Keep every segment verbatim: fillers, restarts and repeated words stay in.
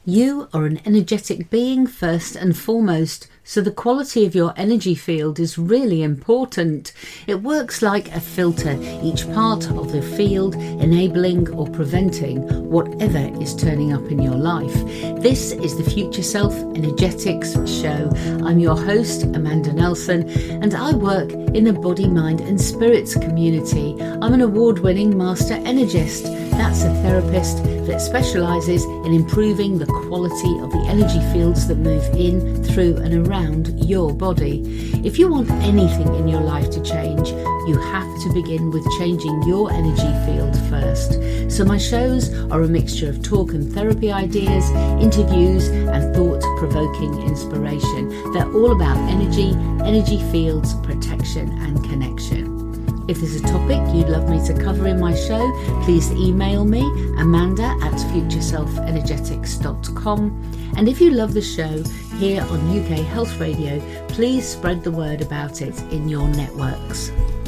You are an energetic being first and foremost, so the quality of your energy field is really important. It works like a filter, each part of the field enabling or preventing whatever is turning up in your life. This is the Future Self Energetics Show. I'm your host, Amanda Nelson, and I work in the body, mind and spirits community. I'm an award-winning master energist. That's a therapist that specialises in improving the quality of the energy fields that move in, through and around your body. If you want anything in your life to change, you have to begin with changing your energy field first. So my shows are a mixture of talk and therapy ideas, interviews and thought-provoking inspiration. They're all about energy, energy fields, protection and connection. If there's a topic you'd love me to cover in my show, please email me, Amanda at future self energetics dot com. And if you love the show here on U K Health Radio, please spread the word about it in your networks.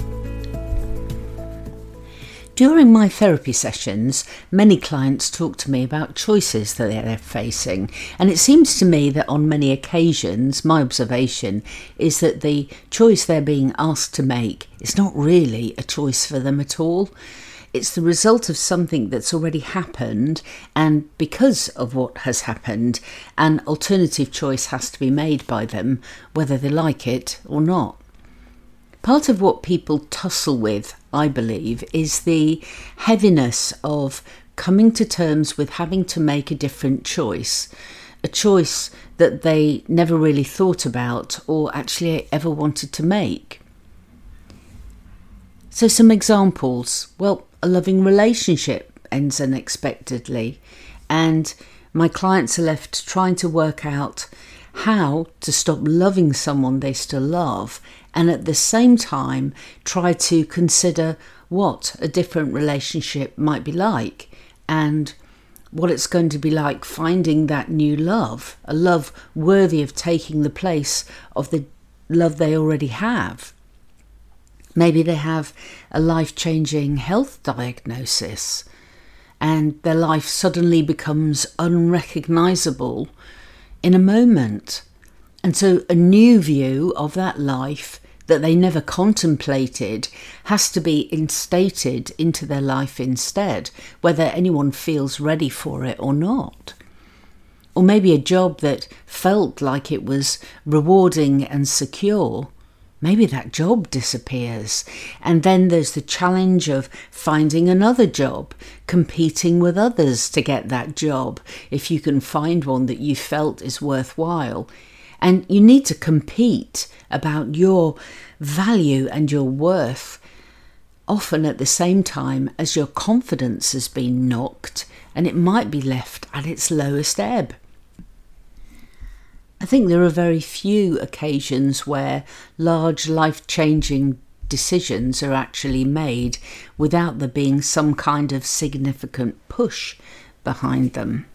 During my therapy sessions, many clients talk to me about choices that they're facing, and it seems to me that on many occasions my observation is that the choice they're being asked to make is not really a choice for them at all. It's the result of something that's already happened, and because of what has happened, an alternative choice has to be made by them, whether they like it or not. Part of what people tussle with, I believe, is the heaviness of coming to terms with having to make a different choice, a choice that they never really thought about or actually ever wanted to make. So some examples. Well, a loving relationship ends unexpectedly, and my clients are left trying to work out how to stop loving someone they still love and at the same time try to consider what a different relationship might be like and what it's going to be like finding that new love, a love worthy of taking the place of the love they already have. Maybe they have a life-changing health diagnosis and their life suddenly becomes unrecognisable in a moment. And so a new view of that life that they never contemplated has to be instated into their life instead, whether anyone feels ready for it or not. Or maybe a job that felt like it was rewarding and secure, maybe that job disappears. And then there's the challenge of finding another job, competing with others to get that job, if you can find one that you felt is worthwhile. And you need to compete about your value and your worth, often at the same time as your confidence has been knocked and it might be left at its lowest ebb. I think there are very few occasions where large life-changing decisions are actually made without there being some kind of significant push behind them.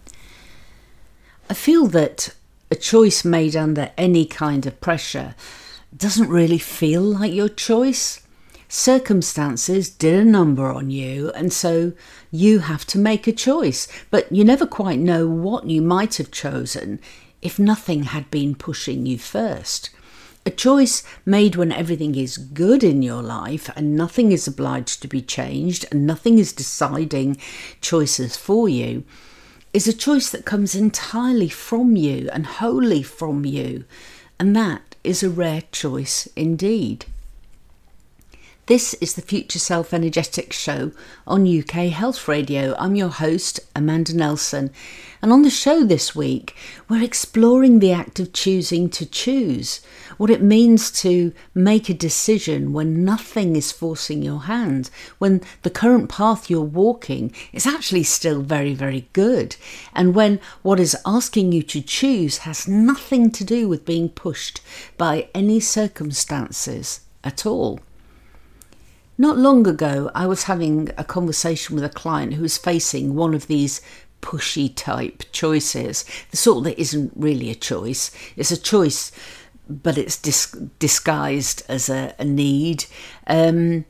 I feel that a choice made under any kind of pressure doesn't really feel like your choice. Circumstances did a number on you, and so you have to make a choice, but you never quite know what you might have chosen if nothing had been pushing you first. A choice made when everything is good in your life and nothing is obliged to be changed and nothing is deciding choices for you is a choice that comes entirely from you and wholly from you, and that is a rare choice indeed. This is the Future Self Energetics Show on U K Health Radio. I'm your host, Amanda Nelson, and on the show this week, we're exploring the act of choosing to choose, what it means to make a decision when nothing is forcing your hand, when the current path you're walking is actually still very, very good, and when what is asking you to choose has nothing to do with being pushed by any circumstances at all. Not long ago, I was having a conversation with a client who was facing one of these pushy type choices, the sort that isn't really a choice. It's a choice, but it's dis- disguised as a, a need. Um,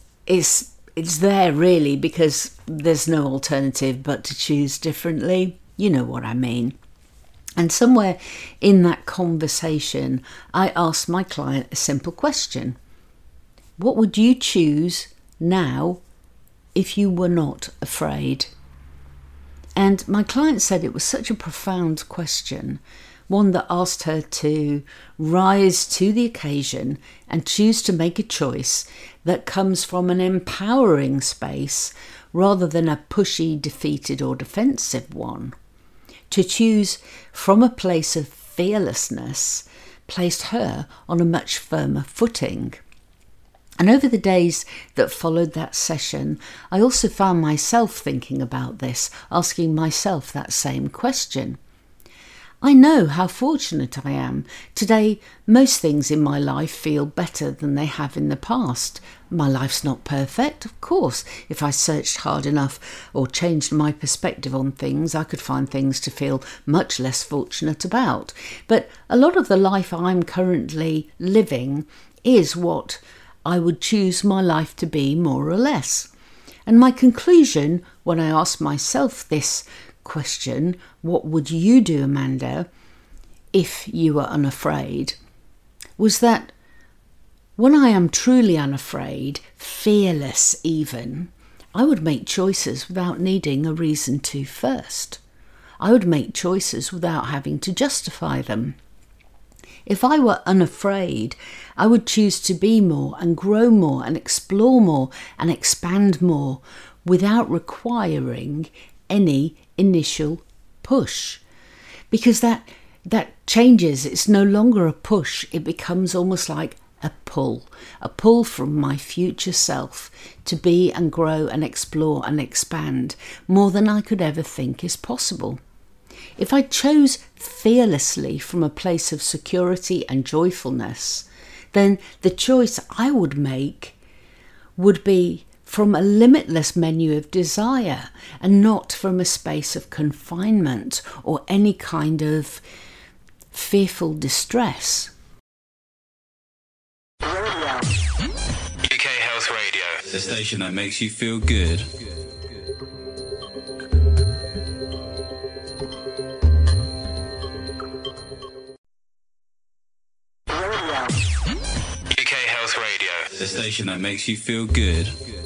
it's it's there really because there's no alternative but to choose differently. You know what I mean. And somewhere in that conversation, I asked my client a simple question. What would you choose now if you were not afraid? And my client said it was such a profound question, one that asked her to rise to the occasion and choose to make a choice that comes from an empowering space rather than a pushy, defeated or defensive one. To choose from a place of fearlessness placed her on a much firmer footing. And over the days that followed that session, I also found myself thinking about this, asking myself that same question. I know how fortunate I am. Today, most things in my life feel better than they have in the past. My life's not perfect, of course. If I searched hard enough or changed my perspective on things, I could find things to feel much less fortunate about. But a lot of the life I'm currently living is what I would choose my life to be, more or less. And my conclusion, when I asked myself this question, what would you do, Amanda, if you were unafraid, was that when I am truly unafraid, fearless even, I would make choices without needing a reason to first. I would make choices without having to justify them. If I were unafraid, I would choose to be more and grow more and explore more and expand more without requiring any initial push. Because that that changes. It's no longer a push. It becomes almost like a pull. A pull from my future self to be and grow and explore and expand more than I could ever think is possible. If I chose fearlessly from a place of security and joyfulness, then the choice I would make would be from a limitless menu of desire and not from a space of confinement or any kind of fearful distress. U K Health Radio, the station that makes you feel good. U K Health Radio, the station that makes you feel good.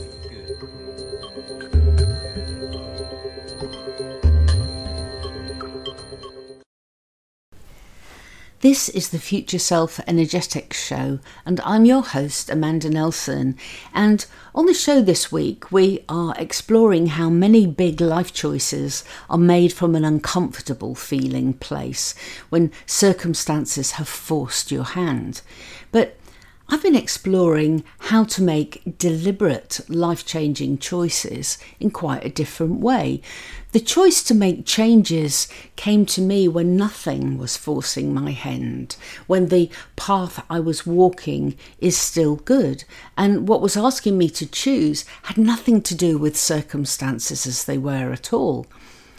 This is the Future Self Energetics Show, and I'm your host, Amanda Nelson. And on the show this week, we are exploring how many big life choices are made from an uncomfortable feeling place when circumstances have forced your hand. But I've been exploring how to make deliberate, life-changing choices in quite a different way. The choice to make changes came to me when nothing was forcing my hand, when the path I was walking is still good, and what was asking me to choose had nothing to do with circumstances as they were at all.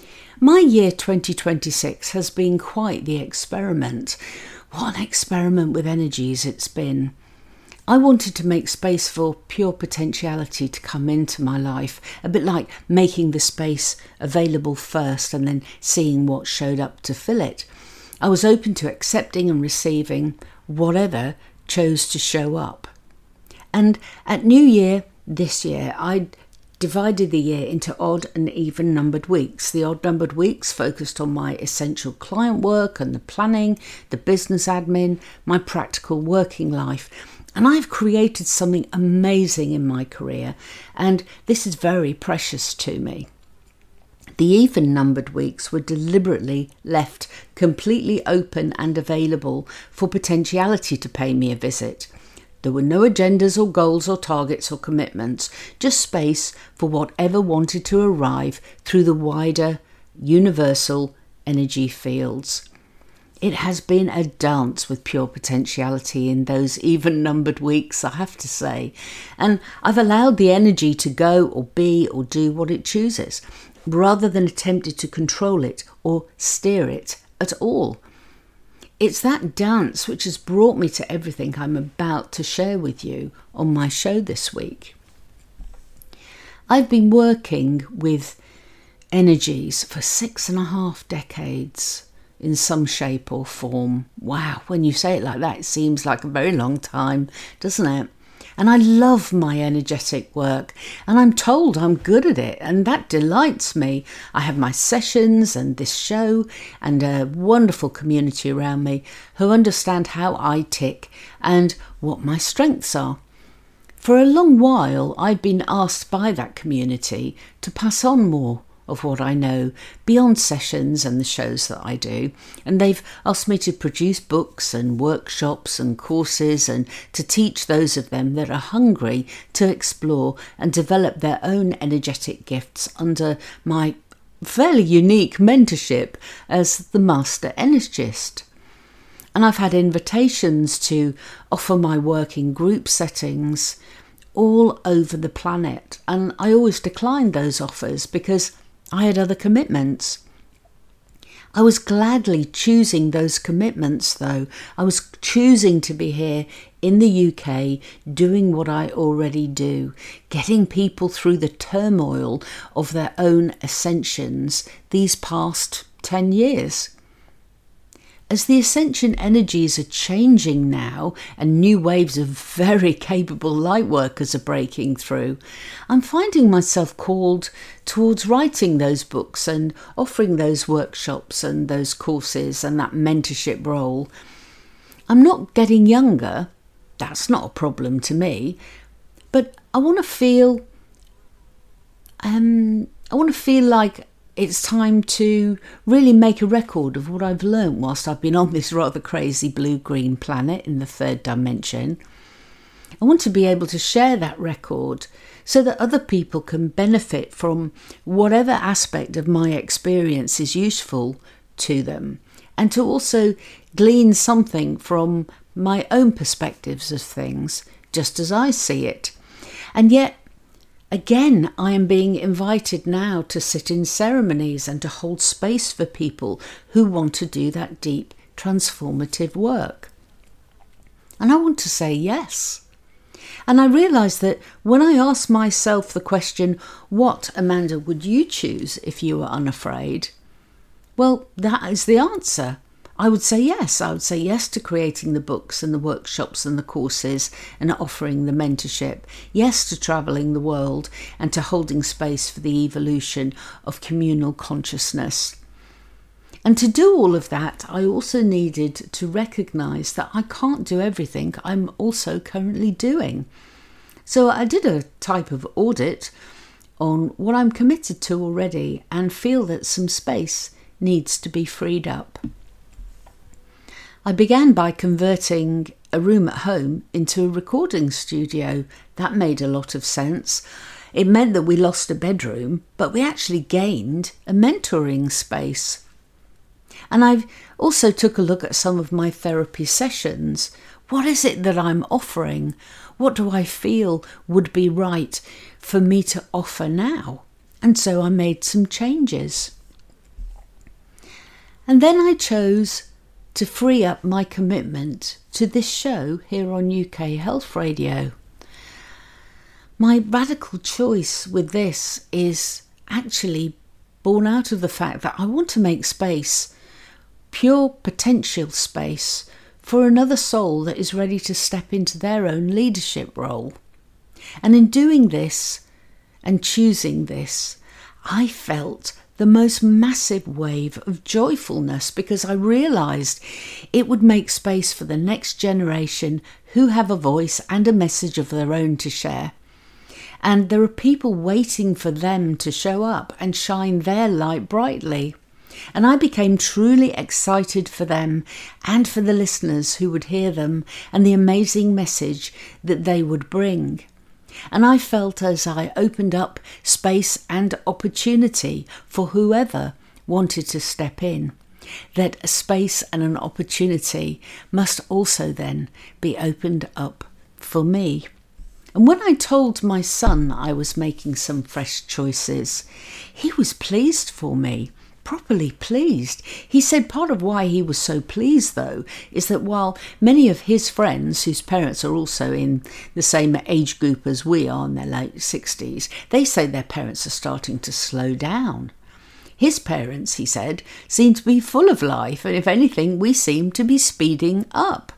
My year twenty twenty-six has been quite the experiment. What an experiment with energies it's been. I wanted to make space for pure potentiality to come into my life, a bit like making the space available first and then seeing what showed up to fill it. I was open to accepting and receiving whatever chose to show up. And at New Year this year, I divided the year into odd and even numbered weeks. The odd numbered weeks focused on my essential client work and the planning, the business admin, my practical working life. And I've created something amazing in my career, and this is very precious to me. The even-numbered weeks were deliberately left completely open and available for potentiality to pay me a visit. There were no agendas or goals or targets or commitments, just space for whatever wanted to arrive through the wider, universal energy fields. It has been a dance with pure potentiality in those even-numbered weeks, I have to say. And I've allowed the energy to go or be or do what it chooses, rather than attempted to control it or steer it at all. It's that dance which has brought me to everything I'm about to share with you on my show this week. I've been working with energies for six and a half decades in some shape or form. Wow, when you say it like that, it seems like a very long time, doesn't it? And I love my energetic work, and I'm told I'm good at it, and that delights me. I have my sessions and this show and a wonderful community around me who understand how I tick and what my strengths are. For a long while, I've been asked by that community to pass on more of what I know beyond sessions and the shows that I do, and they've asked me to produce books and workshops and courses and to teach those of them that are hungry to explore and develop their own energetic gifts under my fairly unique mentorship as the Master Energist. And I've had invitations to offer my work in group settings all over the planet, and I always declined those offers because I had other commitments. I was gladly choosing those commitments, though. I was choosing to be here in the U K doing what I already do, getting people through the turmoil of their own ascensions these past ten years. As the ascension energies are changing now and new waves of very capable light workers are breaking through, I'm finding myself called towards writing those books and offering those workshops and those courses and that mentorship role. I'm not getting younger, that's not a problem to me, but I want to feel, um, I want to feel like it's time to really make a record of what I've learned whilst I've been on this rather crazy blue-green planet in the third dimension. I want to be able to share that record so that other people can benefit from whatever aspect of my experience is useful to them, and to also glean something from my own perspectives of things, just as I see it. And yet, again, I am being invited now to sit in ceremonies and to hold space for people who want to do that deep, transformative work. And I want to say yes. And I realise that when I ask myself the question, what, Amanda, would you choose if you were unafraid? Well, that is the answer. I would say yes. I would say yes to creating the books and the workshops and the courses and offering the mentorship. Yes to travelling the world and to holding space for the evolution of communal consciousness. And to do all of that, I also needed to recognise that I can't do everything I'm also currently doing. So I did a type of audit on what I'm committed to already and feel that some space needs to be freed up. I began by converting a room at home into a recording studio. That made a lot of sense. It meant that we lost a bedroom, but we actually gained a mentoring space. And I've also took a look at some of my therapy sessions. What is it that I'm offering? What do I feel would be right for me to offer now? And so I made some changes. And then I chose to free up my commitment to this show here on U K Health Radio. My radical choice with this is actually born out of the fact that I want to make space, pure potential space, for another soul that is ready to step into their own leadership role. And in doing this and choosing this, I felt the most massive wave of joyfulness because I realised it would make space for the next generation who have a voice and a message of their own to share. And there are people waiting for them to show up and shine their light brightly. And I became truly excited for them and for the listeners who would hear them and the amazing message that they would bring. And I felt as I opened up space and opportunity for whoever wanted to step in, that a space and an opportunity must also then be opened up for me. And when I told my son I was making some fresh choices, he was pleased for me. Properly pleased. He said part of why he was so pleased, though, is that while many of his friends, whose parents are also in the same age group as we are in their late sixties, they say their parents are starting to slow down. His parents, he said, seem to be full of life, and if anything, we seem to be speeding up.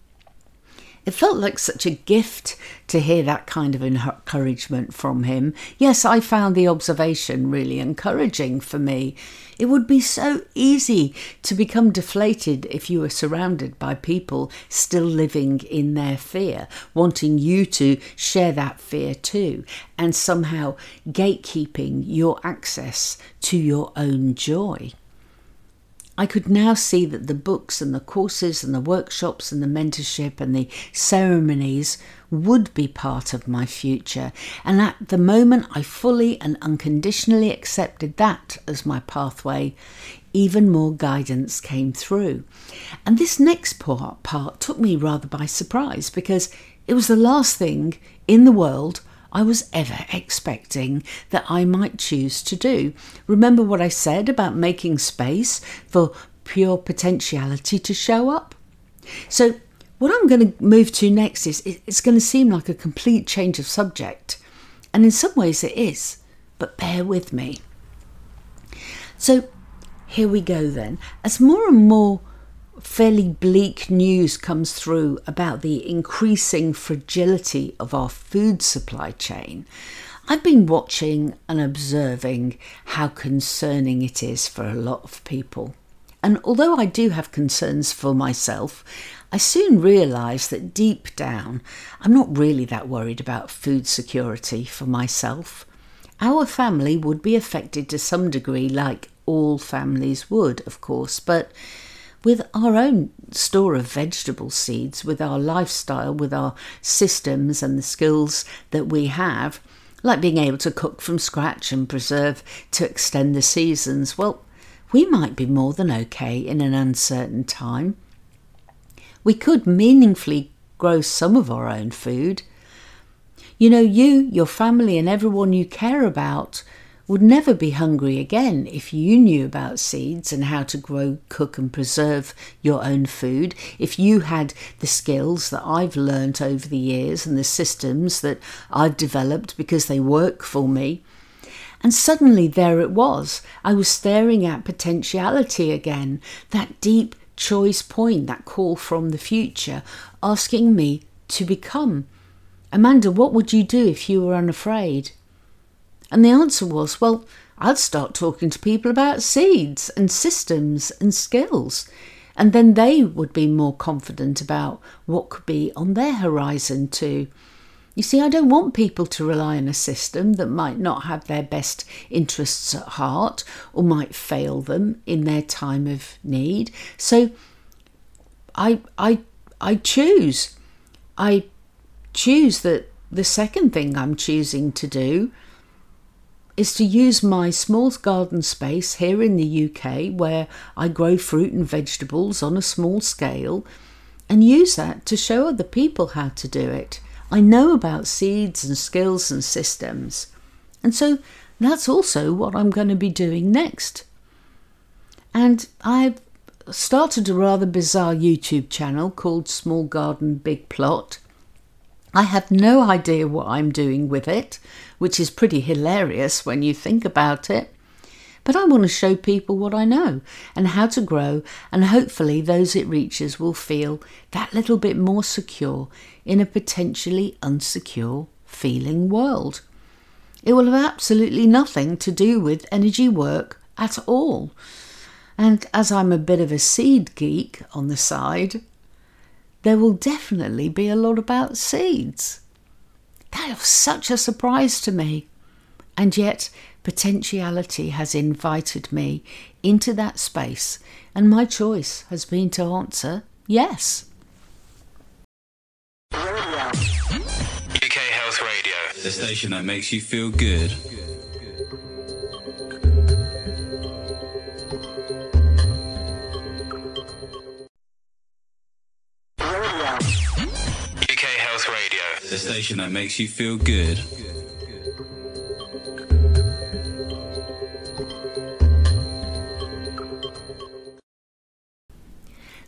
It felt like such a gift to hear that kind of encouragement from him. Yes, I found the observation really encouraging for me. It would be so easy to become deflated if you were surrounded by people still living in their fear, wanting you to share that fear too, and somehow gatekeeping your access to your own joy. I could now see that the books and the courses and the workshops and the mentorship and the ceremonies would be part of my future. And at the moment I fully and unconditionally accepted that as my pathway, even more guidance came through. And this next part, part took me rather by surprise, because it was the last thing in the world I was ever expecting that I might choose to do. Remember what I said about making space for pure potentiality to show up? So what I'm going to move to next is, it's going to seem like a complete change of subject. And in some ways it is, but bear with me. So here we go then. As more and more fairly bleak news comes through about the increasing fragility of our food supply chain, I've been watching and observing how concerning it is for a lot of people. And although I do have concerns for myself, I soon realised that deep down, I'm not really that worried about food security for myself. Our family would be affected to some degree, like all families would, of course, but with our own store of vegetable seeds, with our lifestyle, with our systems and the skills that we have, like being able to cook from scratch and preserve to extend the seasons, well, we might be more than okay in an uncertain time. We could meaningfully grow some of our own food. You know, you, your family and everyone you care about would never be hungry again if you knew about seeds and how to grow, cook and preserve your own food, if you had the skills that I've learnt over the years and the systems that I've developed because they work for me. And suddenly there it was. I was staring at potentiality again, that deep choice point, that call from the future, asking me to become. Amanda, what would you do if you were unafraid? And the answer was, well, I'd start talking to people about seeds and systems and skills. And then they would be more confident about what could be on their horizon too. You see, I don't want people to rely on a system that might not have their best interests at heart or might fail them in their time of need. So I, I, I choose. I choose that the second thing I'm choosing to do is to use my small garden space here in the U K, where I grow fruit and vegetables on a small scale, and use that to show other people how to do it. I know about seeds and skills and systems, and so that's also what I'm going to be doing next. And I've started a rather bizarre YouTube channel called Small Garden Big Plot. I have no idea what I'm doing with it, which is pretty hilarious when you think about it. But I want to show people what I know and how to grow, and hopefully those it reaches will feel that little bit more secure in a potentially unsecure feeling world. It will have absolutely nothing to do with energy work at all. And as I'm a bit of a seed geek on the side, there will definitely be a lot about seeds. That was such a surprise to me. And yet, potentiality has invited me into that space, and my choice has been to answer yes. U K Health Radio, the station that makes you feel good. U K Health Radio, the station that makes you feel good.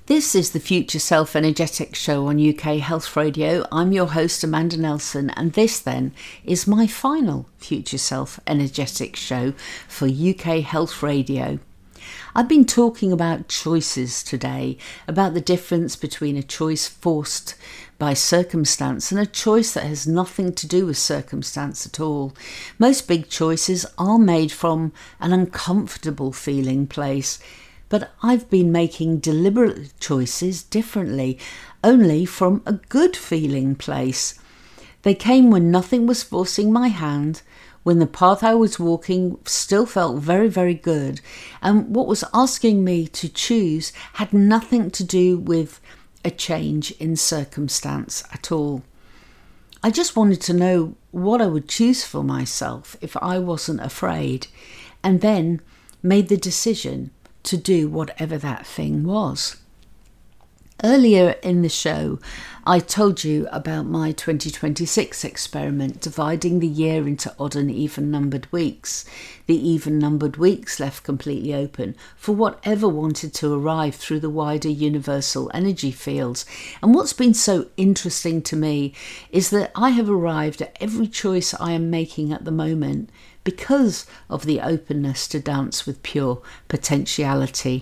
This is the Future Self Energetics Show on U K Health Radio. I'm your host, Amanda Nelson, and this then is my final Future Self Energetics Show for U K Health Radio. I've been talking about choices today, about the difference between a choice forced by circumstance and a choice that has nothing to do with circumstance at all. Most big choices are made from an uncomfortable feeling place. But I've been making deliberate choices differently, only from a good feeling place. They came when nothing was forcing my hand, when the path I was walking still felt very, very good, and what was asking me to choose had nothing to do with a change in circumstance at all. I just wanted to know what I would choose for myself if I wasn't afraid, and then made the decision to do whatever that thing was. Earlier in the show, I told you about my twenty twenty-six experiment, dividing the year into odd and even-numbered weeks. The even-numbered weeks left completely open for whatever wanted to arrive through the wider universal energy fields. And what's been so interesting to me is that I have arrived at every choice I am making at the moment because of the openness to dance with pure potentiality.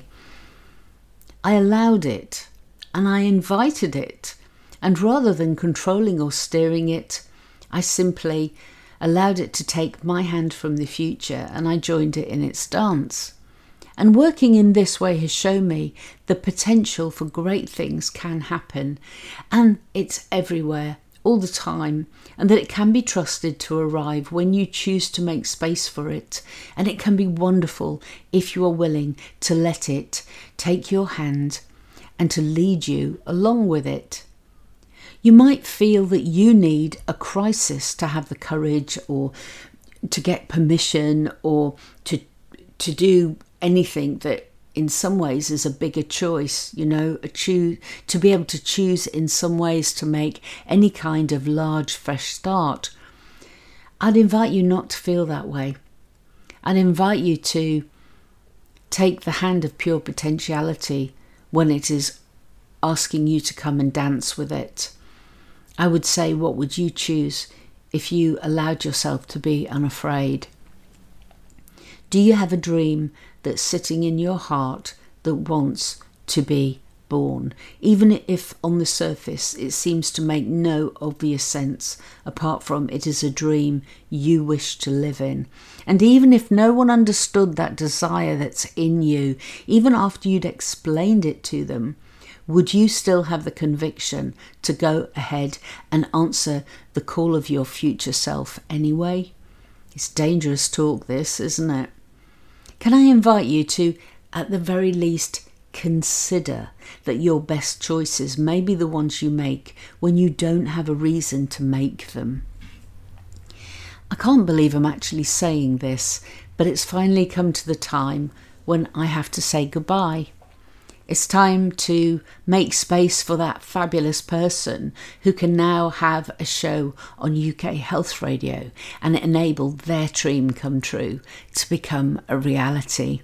I allowed it and I invited it, and rather than controlling or steering it, I simply allowed it to take my hand from the future and I joined it in its dance. And working in this way has shown me the potential for great things can happen, and it's everywhere, all the time, and that it can be trusted to arrive when you choose to make space for it. And it can be wonderful if you are willing to let it take your hand and to lead you along with it. You might feel that you need a crisis to have the courage or to get permission or to to do anything that in some ways is a bigger choice, you know, a choose, to be able to choose in some ways to make any kind of large fresh start. I'd invite you not to feel that way. I'd invite you to take the hand of pure potentiality when it is asking you to come and dance with it. I would say, what would you choose if you allowed yourself to be unafraid? Do you have a dream that's sitting in your heart that wants to be born, even if on the surface it seems to make no obvious sense apart from it is a dream you wish to live in? And even if no one understood that desire that's in you, even after you'd explained it to them, would you still have the conviction to go ahead and answer the call of your future self anyway? It's dangerous talk, this, isn't it? Can I invite you to, at the very least, consider that your best choices may be the ones you make when you don't have a reason to make them? I can't believe I'm actually saying this, but it's finally come to the time when I have to say goodbye. It's time to make space for that fabulous person who can now have a show on U K Health Radio and enable their dream come true to become a reality.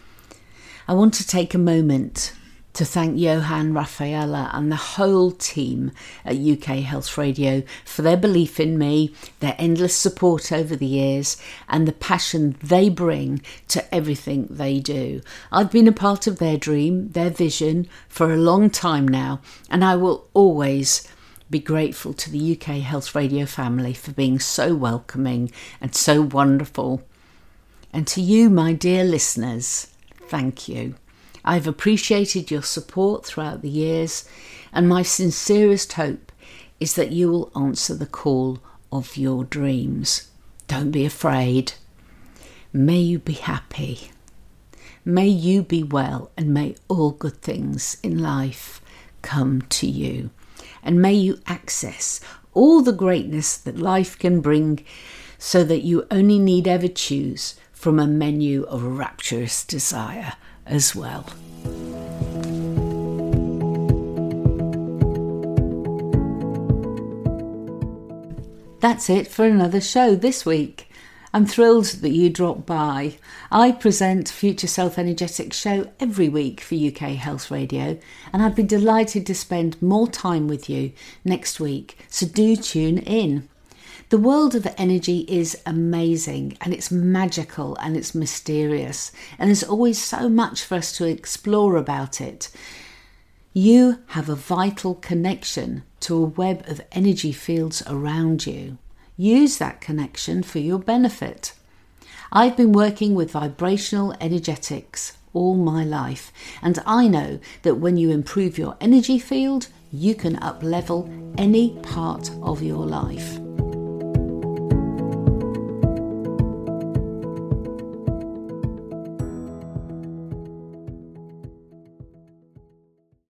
I want to take a moment to thank Johan Rafaela and the whole team at U K Health Radio for their belief in me, their endless support over the years, and the passion they bring to everything they do. I've been a part of their dream, their vision, for a long time now, and I will always be grateful to the U K Health Radio family for being so welcoming and so wonderful. And to you, my dear listeners, thank you. I've appreciated your support throughout the years, and my sincerest hope is that you will answer the call of your dreams. Don't be afraid. May you be happy. May you be well, and may all good things in life come to you. And may you access all the greatness that life can bring, so that you only need ever choose from a menu of rapturous desire as well. That's it for another show this week. I'm thrilled that you dropped by. I present Future Self Energetics Show every week for U K Health Radio, and I'd be delighted to spend more time with you next week, so do tune in. The world of energy is amazing, and it's magical and it's mysterious, and there's always so much for us to explore about it. You have a vital connection to a web of energy fields around you. Use that connection for your benefit. I've been working with vibrational energetics all my life, and I know that when you improve your energy field, you can up-level any part of your life.